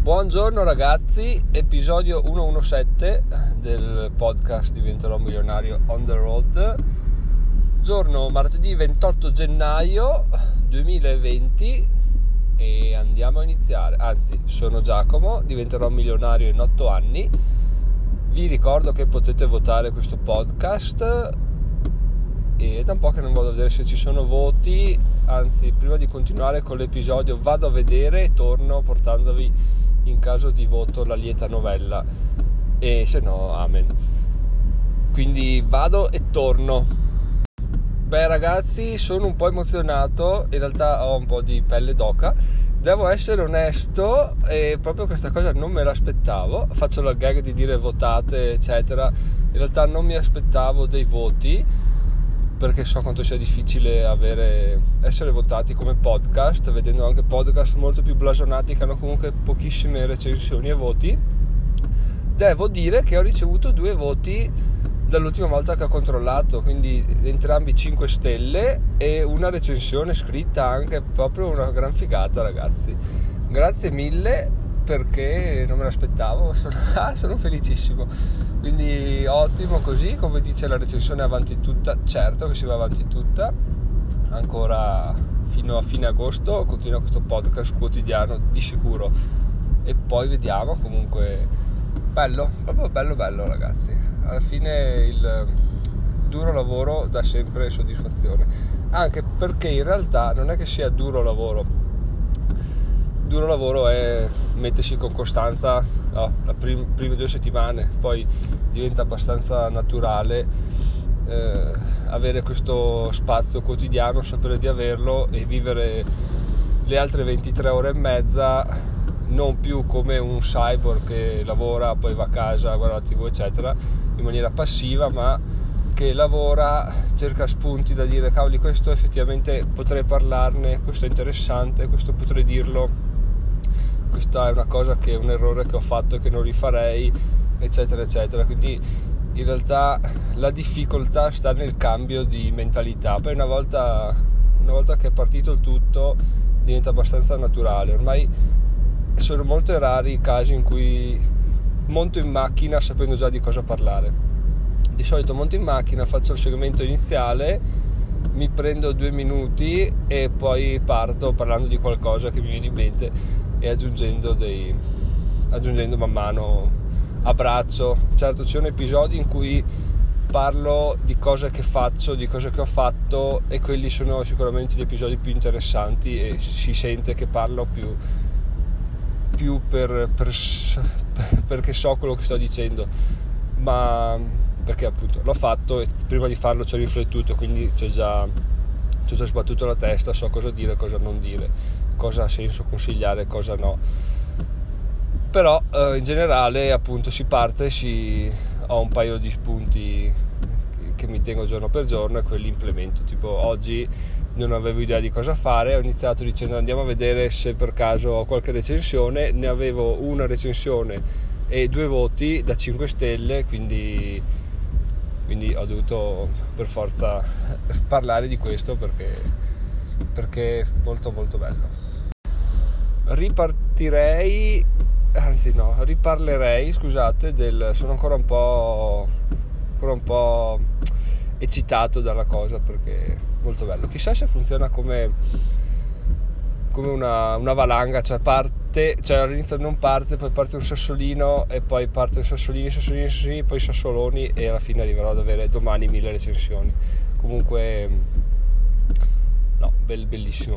Buongiorno ragazzi, episodio 117 del podcast Diventerò milionario on the road. Giorno martedì 28 gennaio 2020 e andiamo a iniziare. Anzi, sono Giacomo, diventerò milionario in 8 anni. Vi ricordo che potete votare questo podcast e da un po' che non vado a vedere se ci sono voti. Anzi, prima di continuare con l'episodio vado a vedere e torno portandovi in caso di voto la lieta novella, e se no amen. Quindi vado e torno. Beh ragazzi, sono un po' emozionato, in realtà ho un po' di pelle d'oca, devo essere onesto, e proprio questa cosa non me l'aspettavo. Faccio la gag di dire votate eccetera, in realtà non mi aspettavo dei voti, perché so quanto sia difficile essere votati come podcast, vedendo anche podcast molto più blasonati che hanno comunque pochissime recensioni e voti. Devo dire che ho ricevuto 2 voti dall'ultima volta che ho controllato, quindi entrambi 5 stelle e una recensione scritta anche, proprio una gran figata ragazzi. Grazie mille, perché non me l'aspettavo, sono felicissimo. Quindi ottimo così, come dice la recensione, avanti tutta. Certo che si va avanti tutta, ancora fino a fine agosto continua questo podcast quotidiano di sicuro, e poi vediamo. Comunque bello, proprio bello ragazzi. Alla fine il duro lavoro dà sempre soddisfazione, anche perché in realtà non è che sia duro lavoro è mettersi con costanza le prime 2 settimane, poi diventa abbastanza naturale avere questo spazio quotidiano, sapere di averlo e vivere le altre 23 ore e mezza non più come un cyborg che lavora, poi va a casa, guarda la TV eccetera, in maniera passiva, ma che lavora, cerca spunti da dire cavoli, questo effettivamente potrei parlarne, questo è interessante, questo potrei dirlo, questa è una cosa che è un errore che ho fatto e che non rifarei, eccetera eccetera. Quindi in realtà la difficoltà sta nel cambio di mentalità. Poi una volta che è partito il tutto diventa abbastanza naturale. Ormai sono molto rari i casi in cui monto in macchina sapendo già di cosa parlare. Di solito monto in macchina, faccio il segmento iniziale, mi prendo 2 minuti e poi parto parlando di qualcosa che mi viene in mente e aggiungendo man mano a braccio. Certo, ci sono episodi in cui parlo di cose che faccio, di cose che ho fatto, e quelli sono sicuramente gli episodi più interessanti e si sente che parlo più perché so quello che sto dicendo, ma perché appunto l'ho fatto e prima di farlo ci ho riflettuto, quindi ci ho già sbattuto la testa, so cosa dire, cosa non dire, cosa ha senso consigliare, cosa no. Però in generale appunto si parte, ho un paio di spunti che mi tengo giorno per giorno e quelli implemento. Tipo oggi non avevo idea di cosa fare, ho iniziato dicendo andiamo a vedere se per caso ho qualche recensione, ne avevo una recensione e 2 voti da 5 stelle, quindi ho dovuto per forza parlare di questo perché è molto molto bello. Riparlerei, scusate, sono ancora un po' eccitato dalla cosa perché è molto bello. Chissà se funziona come una valanga, cioè all'inizio non parte, poi parte un sassolino e poi partono sassolini, poi sassoloni, e alla fine arriverò ad avere domani 1000 recensioni. Comunque no, bellissimo.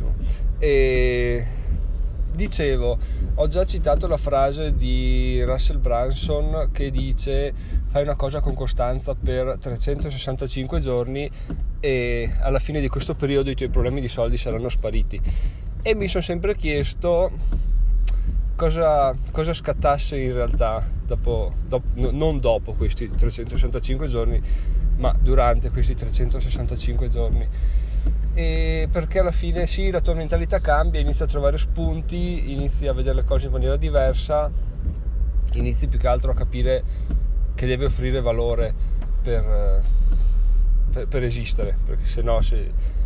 E dicevo, ho già citato la frase di Russell Brunson che dice fai una cosa con costanza per 365 giorni e alla fine di questo periodo i tuoi problemi di soldi saranno spariti. E mi sono sempre chiesto cosa scattasse in realtà non dopo questi 365 giorni, ma durante questi 365 giorni. E perché alla fine sì, la tua mentalità cambia, inizi a trovare spunti, inizi a vedere le cose in maniera diversa, inizi più che altro a capire che devi offrire valore per esistere, perché se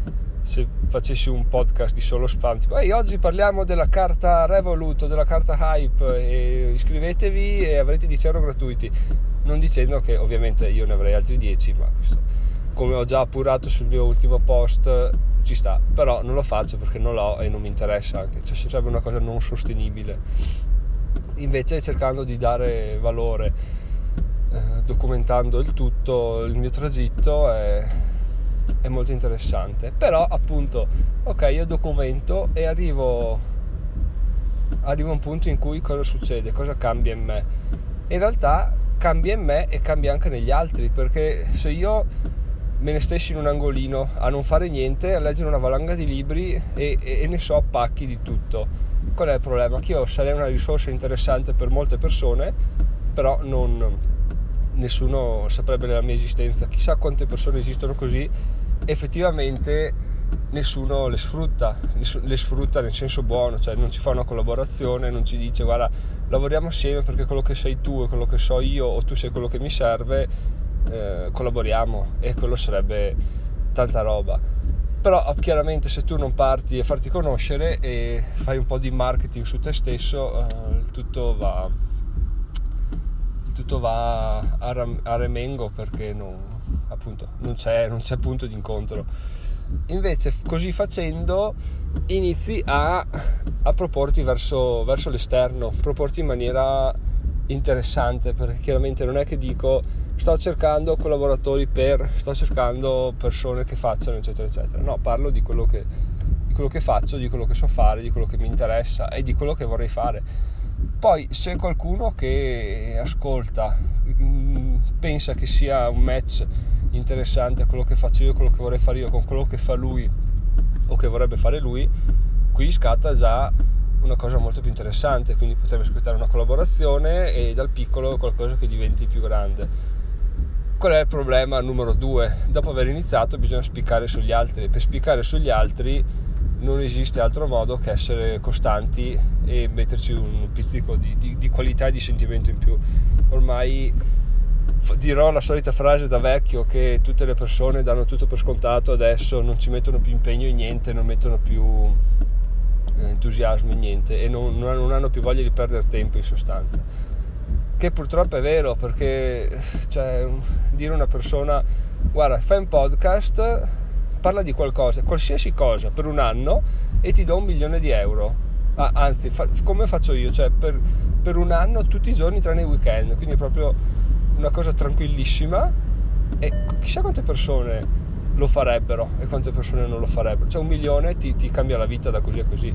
se facessi un podcast di solo spam tipo oggi parliamo della carta Revolut o della carta Hype e iscrivetevi e avrete 10 euro gratuiti, non dicendo che ovviamente io ne avrei altri 10, ma questo, come ho già appurato sul mio ultimo post, ci sta, però non lo faccio perché non l'ho e non mi interessa, anche cioè sarebbe una cosa non sostenibile. Invece cercando di dare valore, documentando il tutto, il mio tragitto è molto interessante. Però appunto io documento e arrivo a un punto in cui cosa succede, cosa cambia in me. In realtà cambia in me e cambia anche negli altri, perché se io me ne stessi in un angolino a non fare niente, a leggere una valanga di libri e ne so a pacchi di tutto, qual è il problema? Che io sarei una risorsa interessante per molte persone, però nessuno saprebbe della mia esistenza. Chissà quante persone esistono così, effettivamente nessuno le sfrutta nel senso buono, cioè non ci fa una collaborazione, non ci dice guarda lavoriamo assieme perché quello che sei tu è quello che so io o tu sei quello che mi serve, collaboriamo, e quello sarebbe tanta roba. Però chiaramente se tu non parti a farti conoscere e fai un po' di marketing su te stesso, il tutto va a remengo, perché non c'è punto di incontro. Invece così facendo inizi a proporti verso l'esterno, proporti in maniera interessante, perché chiaramente non è che dico sto cercando collaboratori sto cercando persone che facciano eccetera eccetera, no, parlo di quello che faccio, di quello che so fare, di quello che mi interessa e di quello che vorrei fare. Poi se qualcuno che ascolta pensa che sia un match interessante a quello che faccio io, quello che vorrei fare io con quello che fa lui o che vorrebbe fare lui, qui scatta già una cosa molto più interessante, quindi potrebbe scattare una collaborazione e dal piccolo qualcosa che diventi più grande. Qual è il problema numero 2? Dopo aver iniziato bisogna spiccare sugli altri. Per spiccare sugli altri non esiste altro modo che essere costanti e metterci un pizzico di qualità e di sentimento in più. Ormai dirò la solita frase da vecchio che tutte le persone danno tutto per scontato adesso, non ci mettono più impegno in niente, non mettono più entusiasmo in niente e non hanno più voglia di perdere tempo, in sostanza. Che purtroppo è vero, perché dire a una persona guarda fai un podcast, parla di qualcosa, qualsiasi cosa, per un anno e ti do 1 milione di euro, anzi come faccio io, cioè per un anno tutti i giorni tranne i weekend, quindi è proprio una cosa tranquillissima, e chissà quante persone lo farebbero e quante persone non lo farebbero. Cioè 1 milione ti cambia la vita da così a così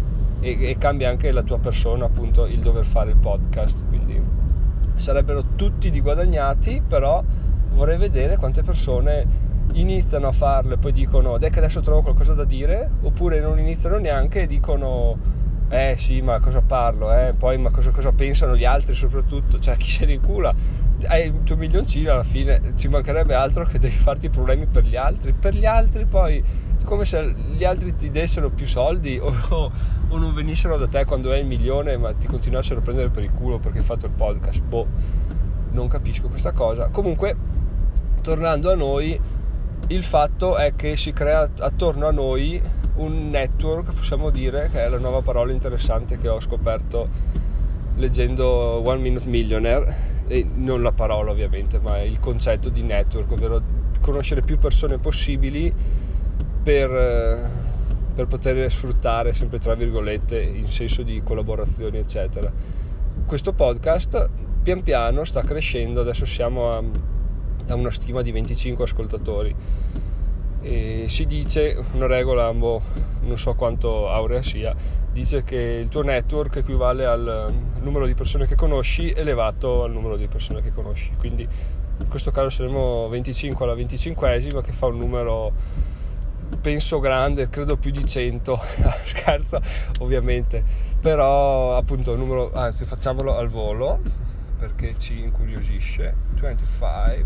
e cambia anche la tua persona, appunto, il dover fare il podcast, quindi sarebbero tutti di guadagnati. Però vorrei vedere quante persone iniziano a farlo e poi dicono dai che adesso trovo qualcosa da dire, oppure non iniziano neanche e dicono sì ma cosa parlo, poi ma cosa pensano gli altri, soprattutto, cioè chi se ne incula, hai il tuo milioncino, alla fine ci mancherebbe altro che devi farti i problemi per gli altri poi, come se gli altri ti dessero più soldi o non venissero da te quando hai il milione ma ti continuassero a prendere per il culo perché hai fatto il podcast. Non capisco questa cosa. Comunque, tornando a noi, il fatto è che si crea attorno a noi un network, possiamo dire, che è la nuova parola interessante che ho scoperto leggendo One Minute Millionaire, e non la parola ovviamente, ma il concetto di network, ovvero conoscere più persone possibili per poter sfruttare, sempre tra virgolette, in senso di collaborazioni eccetera. Questo podcast pian piano sta crescendo, adesso siamo a una stima di 25 ascoltatori e si dice una regola, non so quanto aurea sia, dice che il tuo network equivale al numero di persone che conosci elevato al numero di persone che conosci, quindi in questo caso saremo 25 alla 25esima, che fa un numero penso grande, credo più di 100 scherzo ovviamente, però appunto numero, anzi facciamolo al volo perché ci incuriosisce. 25,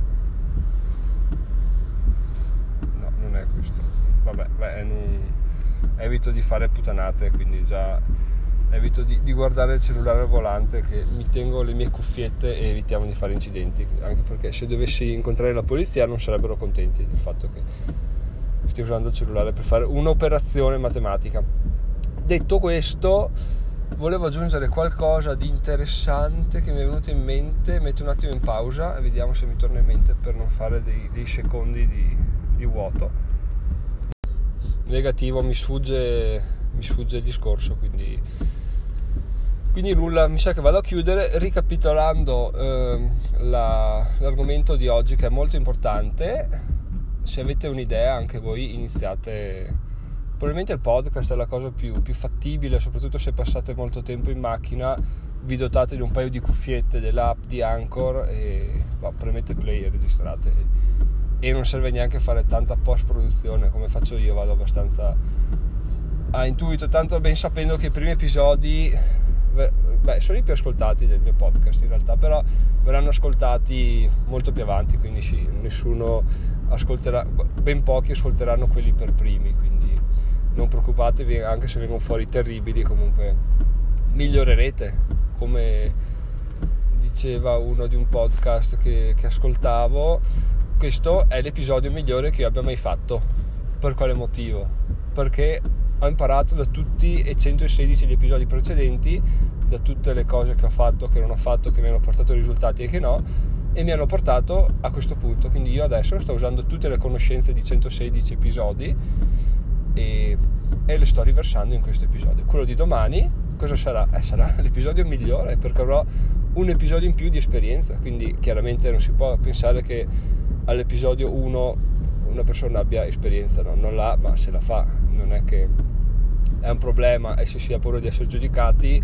no, non è questo, vabbè, evito di fare puttanate, quindi già evito di guardare il cellulare al volante, che mi tengo le mie cuffiette e evitiamo di fare incidenti, anche perché se dovessi incontrare la polizia non sarebbero contenti del fatto che stia usando il cellulare per fare un'operazione matematica. Detto questo, volevo aggiungere qualcosa di interessante che mi è venuto in mente. Metto un attimo in pausa e vediamo se mi torna in mente, per non fare dei secondi di vuoto. Negativo, mi sfugge il discorso, quindi nulla. Mi sa che vado a chiudere ricapitolando l'argomento di oggi, che è molto importante. Se avete un'idea anche voi, iniziate. Probabilmente il podcast è la cosa più fattibile, soprattutto se passate molto tempo in macchina. Vi dotate di un paio di cuffiette dell'app di Anchor e premete play e registrate, e non serve neanche fare tanta post produzione come faccio io. Vado abbastanza a intuito, tanto ben sapendo che i primi episodi sono i più ascoltati del mio podcast in realtà, però verranno ascoltati molto più avanti, quindi sì, nessuno ascolterà, ben pochi ascolteranno quelli per primi, quindi non preoccupatevi anche se vengono fuori terribili. Comunque migliorerete, come diceva uno di un podcast che ascoltavo. Questo è l'episodio migliore che io abbia mai fatto. Per quale motivo? Perché ho imparato da tutti e 116 gli episodi precedenti, da tutte le cose che ho fatto, che non ho fatto, che mi hanno portato risultati e che no, e mi hanno portato a questo punto. Quindi io adesso sto usando tutte le conoscenze di 116 episodi e le sto riversando in questo episodio. Quello di domani cosa sarà? Sarà l'episodio migliore, perché avrò un episodio in più di esperienza. Quindi chiaramente non si può pensare che all'episodio 1 una persona abbia esperienza, no, non l'ha, ma se la fa non è che è un problema e se si ha paura di essere giudicati,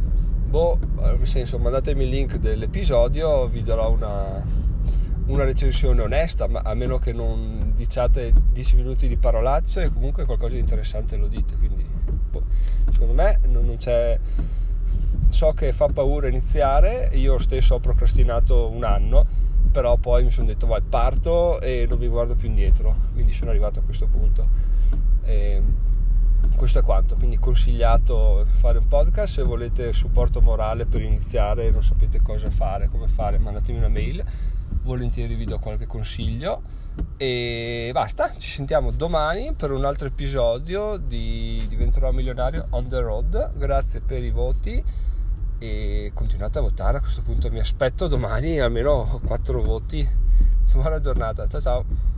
nel senso, mandatemi il link dell'episodio, vi darò una recensione onesta, ma a meno che non diciate 10 minuti di parolacce, e comunque qualcosa di interessante lo dite. Quindi secondo me non c'è. So che fa paura iniziare, io stesso ho procrastinato un anno, però poi mi sono detto vai, parto e non mi guardo più indietro, quindi sono arrivato a questo punto. Questo è quanto. Quindi consigliato fare un podcast. Se volete supporto morale per iniziare e non sapete cosa fare, come fare, mandatemi una mail, volentieri vi do qualche consiglio. E basta, ci sentiamo domani per un altro episodio di Diventerò milionario on the road. Grazie per i voti e continuate a votare. A questo punto mi aspetto domani almeno 4 voti. Buona giornata, ciao ciao.